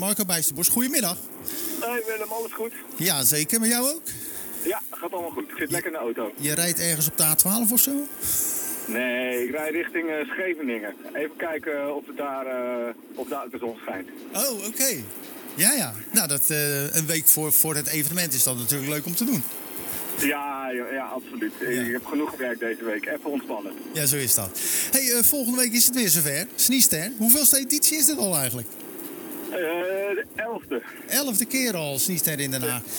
Marco Bijsterbos, goedemiddag. Hey Willem, alles goed? Ja, zeker. Met jou ook? Ja, gaat allemaal goed. Ik zit lekker in de auto. Je rijdt ergens op de A12 of zo? Nee, ik rijd richting Scheveningen. Even kijken of daar de zon schijnt. Oh, oké. Ja. Nou, een week voor het evenement is dat natuurlijk leuk om te doen. Ja, absoluut. Ja. Ik heb genoeg gewerkt deze week. Even ontspannen. Ja, zo is dat. Hey, volgende week is het weer zover. Sneester. Hoeveelste editie is dit al eigenlijk? De 11e. 11e keer al, Sneester in Den Haag.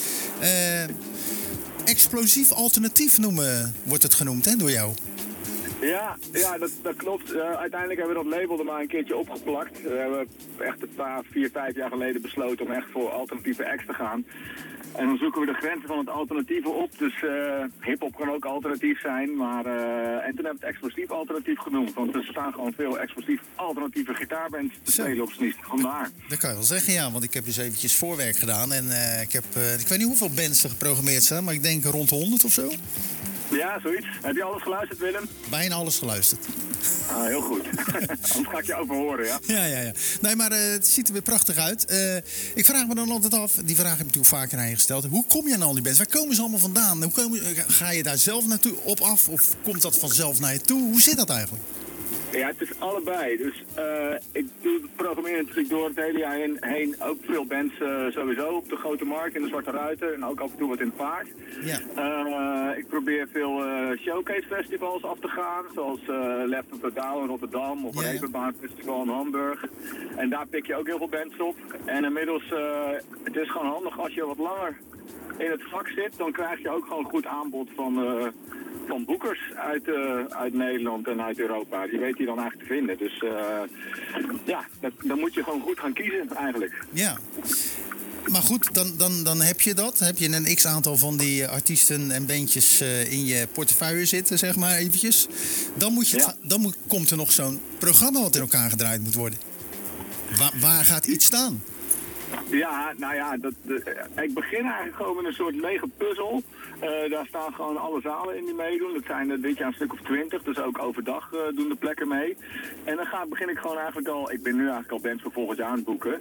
Explosief alternatief wordt het genoemd, hè, door jou? Ja, dat klopt. Uiteindelijk hebben we dat label er maar een keertje opgeplakt. We hebben echt een paar, 4-5 jaar geleden besloten om echt voor alternatieve acts te gaan. En dan zoeken we de grenzen van het alternatieve op. Dus hip-hop kan ook alternatief zijn. Maar, en toen hebben we het explosief alternatief genoemd. Want er staan gewoon veel explosief alternatieve gitaarbands te spelen op Sneester. Vandaar. Dat kan je wel zeggen, ja. Want ik heb dus eventjes voorwerk gedaan. En ik weet niet hoeveel bands er geprogrammeerd zijn. Maar ik denk rond de 100 of zo. Ja, zoiets. Heb je alles geluisterd, Willem? Bijna alles geluisterd. Ah, heel goed. Anders ga ik je overhoren, ja? Ja. Nee, maar het ziet er weer prachtig uit. Ik vraag me dan altijd af, die vraag heb ik natuurlijk vaker aan je gesteld. Hoe kom je aan al die bands? Waar komen ze allemaal vandaan? Ga je daar zelf naartoe op af? Of komt dat vanzelf naar je toe? Hoe zit dat eigenlijk? Ja, het is allebei. Dus ik doe het programmeren natuurlijk door het hele jaar heen. Ook veel bands sowieso op de Grote Markt in de Zwarte Ruiter. En ook af en toe wat in het Paard. Ja. Ik probeer veel showcase festivals af te gaan. Zoals Left of the Down in Rotterdam. Of Reeperbaan Festival in Hamburg. En daar pik je ook heel veel bands op. En inmiddels, het is gewoon handig als je wat langer in het vak zit. Dan krijg je ook gewoon goed aanbod van boekers uit Nederland en uit Europa. Die weet je dan eigenlijk te vinden. Dus dan moet je gewoon goed gaan kiezen eigenlijk. Ja. Maar goed, dan heb je dat. Heb je een x-aantal van die artiesten en bandjes in je portefeuille zitten, zeg maar eventjes. Dan komt er nog zo'n programma wat in elkaar gedraaid moet worden. Waar gaat iets staan? Ja, nou ja, ik begin eigenlijk gewoon met een soort lege puzzel. Daar staan gewoon alle zalen in die meedoen. Dat zijn dit jaar een stuk of 20, dus ook overdag doen de plekken mee. En dan begin ik gewoon ik ben nu eigenlijk al bands voor volgend jaar aan het boeken.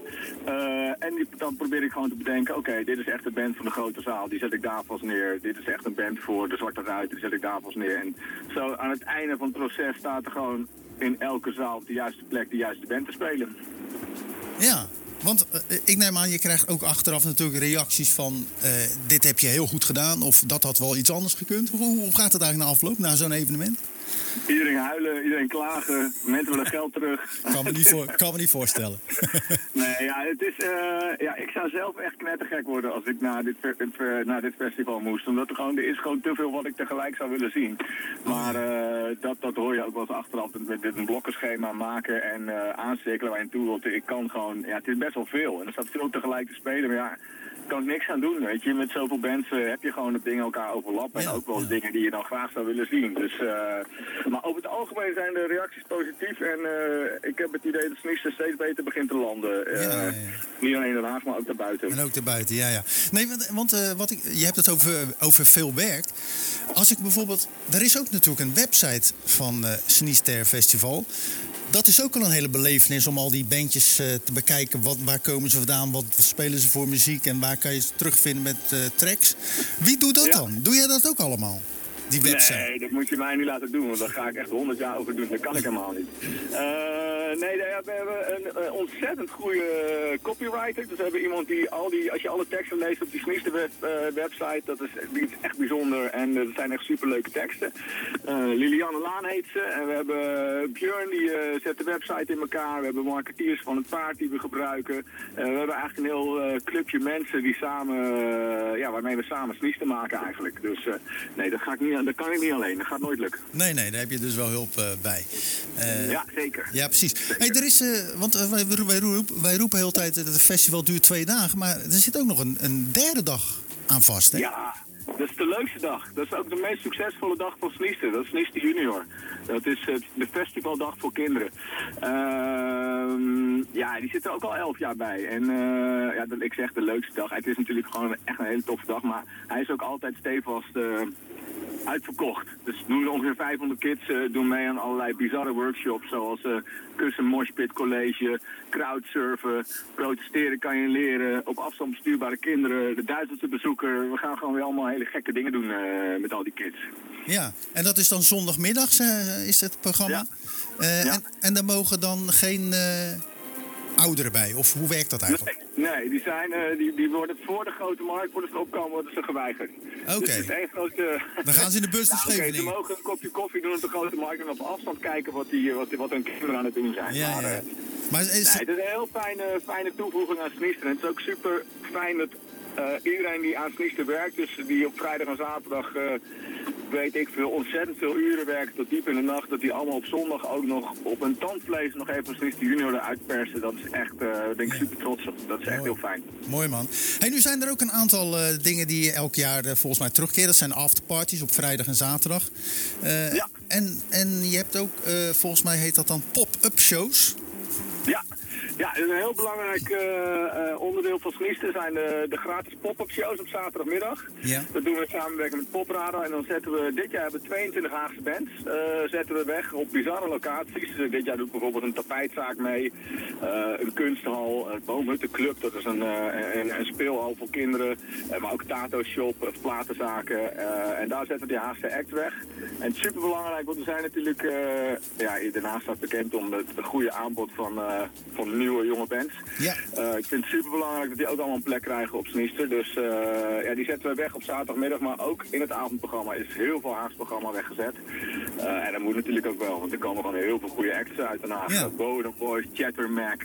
Dan probeer ik gewoon te bedenken, oké, dit is echt de band van de grote zaal, die zet ik daar vast neer. Dit is echt een band voor de Zwarte Ruiter, die zet ik daar vast neer. En zo aan het einde van het proces staat er gewoon in elke zaal op de juiste plek de juiste band te spelen. Ja. Want ik neem aan, je krijgt ook achteraf natuurlijk reacties van dit heb je heel goed gedaan of dat had wel iets anders gekund. Hoe gaat het eigenlijk na afloop, na zo'n evenement? Iedereen huilen, iedereen klagen, mensen willen geld terug. Kan me niet voorstellen. Nee, ja, het is, ik zou zelf echt knettergek worden als ik naar dit festival moest. Omdat er is gewoon te veel wat ik tegelijk zou willen zien. Maar dat hoor je ook wel eens achteraf. Met dit een blokkenschema maken en aanstikkelen waar je toe wilt. Ik kan gewoon, het is best wel veel. En er staat veel tegelijk te spelen, maar ja, kan ik niks aan doen, weet je. Met zoveel bands heb je gewoon dat dingen elkaar overlappen. En ook wel eens dingen die je dan graag zou willen zien. Dus, maar over het algemeen zijn de reacties positief. En ik heb het idee dat Sneester steeds beter begint te landen. Niet alleen in Den Haag, maar ook daarbuiten. En ook daarbuiten, ja. Nee, want je hebt het over veel werk. Als ik bijvoorbeeld... Er is ook natuurlijk een website van Sneester Festival. Dat is ook al een hele belevenis om al die bandjes te bekijken. Waar komen ze vandaan, wat spelen ze voor muziek en waar kan je ze terugvinden met tracks. Wie doet dat dan? Doe jij dat ook allemaal? Die website? Nee, dat moet je mij niet laten doen, want daar ga ik echt 100 jaar over doen. Dat kan ik helemaal niet. We hebben een ontzettend goede copywriter. Dus we hebben iemand die als je alle teksten leest op die Sneester website, die is echt bijzonder en dat zijn echt superleuke teksten. Lilianne Laan heet ze. En we hebben Björn, die zet de website in elkaar. We hebben marketeers van het Paard die we gebruiken. We hebben eigenlijk een heel clubje mensen die waarmee we samen Sneester maken eigenlijk. Dus dat kan ik niet alleen. Dat gaat nooit lukken. Nee, daar heb je dus wel hulp bij. Ja, zeker. Ja, precies. Zeker. Hey, er is, want wij roepen heel de tijd dat het festival duurt 2 dagen, maar er zit ook nog een derde dag aan vast, hè? Ja, dat is de leukste dag. Dat is ook de meest succesvolle dag van Sneester. Dat is Sneester Junior. Dat is de festivaldag voor kinderen. Die zit er ook al 11 jaar bij. En ik zeg de leukste dag. Het is natuurlijk gewoon echt een hele toffe dag, maar hij is ook altijd stevast uitverkocht. Dus doen ongeveer 500 kids doen mee aan allerlei bizarre workshops, zoals kussen moshpit college, crowdsurfen, protesteren kan je leren, op afstand bestuurbare kinderen, de Duitsers bezoeker. We gaan gewoon weer allemaal hele gekke dingen doen met al die kids. Ja, en dat is dan zondagmiddags, is het programma? Ja. En daar mogen dan geen ouderen bij? Of hoe werkt dat eigenlijk? Nee, die worden voor de grote markt, voordat ze opkomen, worden ze geweigerd. Oké. Dus het is één grote... Dan gaan ze in de bus naar Scheveningen. Ze mogen een kopje koffie doen op de grote markt en op afstand kijken wat hun kinderen aan het doen zijn. Ja, maar, ja. Het is een heel fijne toevoeging aan Sniester. En het is ook super fijn dat iedereen die aan Sniester werkt, dus die op vrijdag en zaterdag, weet ik veel, ontzettend veel uren werkt tot diep in de nacht, dat die allemaal op zondag ook nog op een tandvlees nog even Sniester Junior eruit persen. Dat is echt, denk ik, super trots op. Dat is echt heel fijn. Mooi man. Hey, nu zijn er ook een aantal dingen die elk jaar volgens mij terugkeren. Dat zijn afterparties op vrijdag en zaterdag. Ja. En je hebt ook, volgens mij heet dat dan pop-up shows. Ja. Ja, een heel belangrijk onderdeel van Sniester zijn de gratis pop-up shows op zaterdagmiddag. Ja. Dat doen we in samenwerking met Popradar. En dan zetten we, dit jaar hebben we 22 Haagse bands, zetten we weg op bizarre locaties. Dit jaar doet bijvoorbeeld een tapijtzaak mee, een kunsthal, Boomhuttenclub, dat is een speelhal voor kinderen. Maar ook tato shop, platenzaken. En daar zetten we die Haagse act weg. En superbelangrijk, want we zijn natuurlijk, Den Haag staat bekend om het goede aanbod van nieuwe jonge bands. Ja. Ik vind het superbelangrijk dat die ook allemaal een plek krijgen op Sniester. Dus die zetten we weg op zaterdagmiddag. Maar ook in het avondprogramma is heel veel Haags programma weggezet. En dat moet natuurlijk ook wel, want er komen gewoon heel veel goede acts uit Den Haag. Ja. Bodem Boys, Chattermack,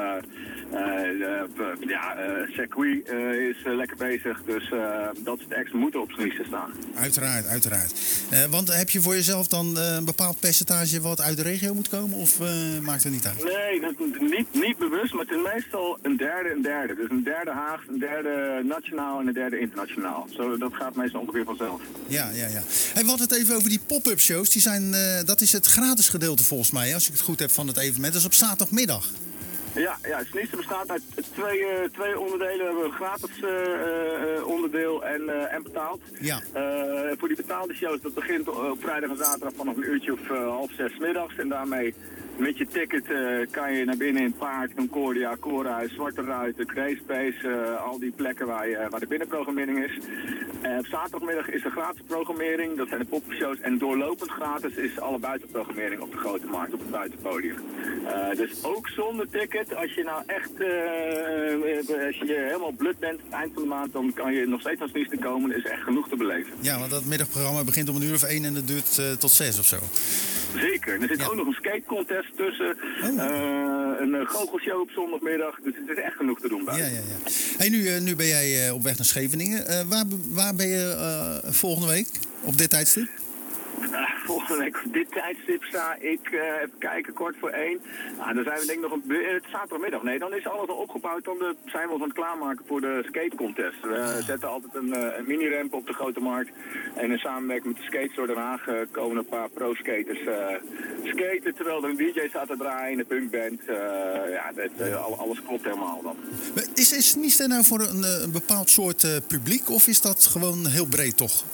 Circuit is lekker bezig. Dus dat soort acts moeten op Sniester staan. Uiteraard. Want heb je voor jezelf dan een bepaald percentage wat uit de regio moet komen? Of maakt het niet uit? Nee, niet bewust, maar het is meestal een derde. Dus een derde Haags, een derde nationaal en een derde internationaal. Dat gaat meestal ongeveer vanzelf. Ja. Hey, we hadden het even over die pop-up shows. Die zijn, dat is het gratis gedeelte volgens mij, als ik het goed heb van het evenement. Dat is op zaterdagmiddag. Ja, Sniester bestaat uit twee onderdelen. We hebben een gratis onderdeel en betaald. Ja. Voor die betaalde shows, dat begint op vrijdag en zaterdag vanaf een uurtje of 5:30 middags. En daarmee met je ticket kan je naar binnen in Paard, Concordia, Koorhuis, Zwarte Ruiten, Grayspace, al die plekken waar de binnenprogrammering is. Op zaterdagmiddag is er gratis programmering, dat zijn de popshows. En doorlopend gratis is alle buitenprogrammering op de grote markt, op het buitenpodium. Dus ook zonder ticket, als je nou echt als je helemaal blut bent aan het eind van de maand, dan kan je nog steeds naar Sniester komen. Er is echt genoeg te beleven. Ja, want dat middagprogramma begint om 1:01 en het duurt tot 6 of zo. Zeker. Er zit ook nog een skatecontest tussen. Een goochelshow op zondagmiddag. Dus het is echt genoeg te doen buiten. Ja. Hey, nu ben jij op weg naar Scheveningen. Waar ben je volgende week op dit tijdstip? Volgende week op dit tijdstip sta ik, even kijken, kort voor 1. Dan zijn we denk ik nog zaterdagmiddag. Nee, dan is alles al opgebouwd. Dan zijn we ons aan het klaarmaken voor de skatecontest. We zetten altijd een mini-ramp op de Grote Markt. En in samenwerking met de Skatestore Den Haag komen een paar pro-skaters skaten. Terwijl er een DJ staat te draaien, een punkband. Alles klopt helemaal dan. Is Sniester nou voor een bepaald soort publiek? Of is dat gewoon heel breed toch?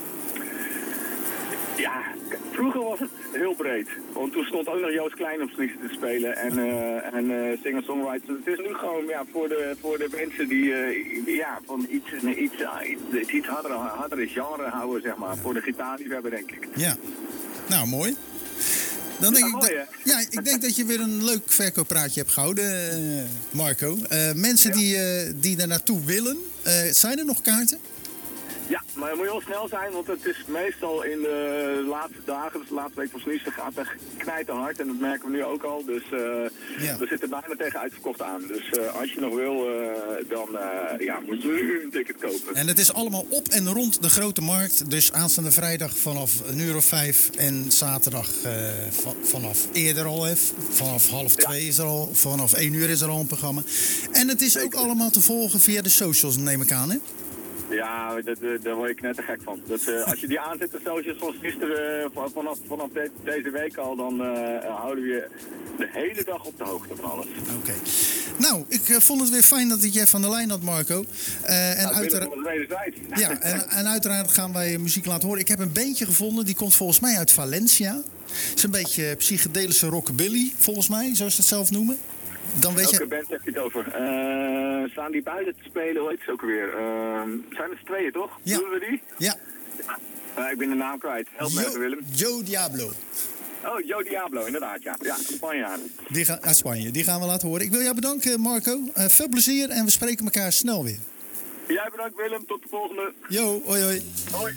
Ja, vroeger was het heel breed. Want toen stond ook nog Joost Klein op Sniester te spelen en singer-songwriters. Het is nu gewoon voor de mensen die van iets hardere genre houden, zeg maar. Voor de gitaarliefhebber, denk ik. Ja, nou mooi. Dan denk ik denk dat je weer een leuk verkooppraatje hebt gehouden, Marco. Mensen die er naartoe willen, zijn er nog kaarten? Ja, maar je moet heel snel zijn, want het is meestal in de laatste dagen, dus de laatste week van Sniester, gaat het knijterhard. En dat merken we nu ook al. Dus we zitten bijna tegen uitverkocht aan. Dus als je nog wil, dan moet je nu een ticket kopen. En het is allemaal op en rond de Grote Markt. Dus aanstaande vrijdag vanaf 1:05 en zaterdag vanaf eerder al. Vanaf 1:30 is er al, vanaf 1:00 is er al een programma. En het is ook allemaal te volgen via de socials, neem ik aan, hè? Ja, daar word ik net te gek van. Dus, als je die aanzet, de socials van Sniester, vanaf deze week al, dan houden we je de hele dag op de hoogte van alles. Oké. Nou, ik vond het weer fijn dat ik je van de lijn had, Marco. En uiteraard gaan wij muziek laten horen. Ik heb een bandje gevonden, die komt volgens mij uit Valencia. Het is een beetje psychedelische rockabilly, volgens mij, zoals ze het zelf noemen. Welke band heb je het over? Staan die buiten te spelen? Hoe heet ze ook alweer? Zijn het 2 tweeën, toch? Ja. Doen we die? Ja. Ik ben de naam kwijt. Help me even, Willem. Joe Diablo. Oh, Joe Diablo, inderdaad, ja. Ja, Spanjaard. Uit Spanje, die gaan we laten horen. Ik wil jou bedanken, Marco. Veel plezier en we spreken elkaar snel weer. Jij bedankt, Willem. Tot de volgende. Jo, hoi hoi. Hoi.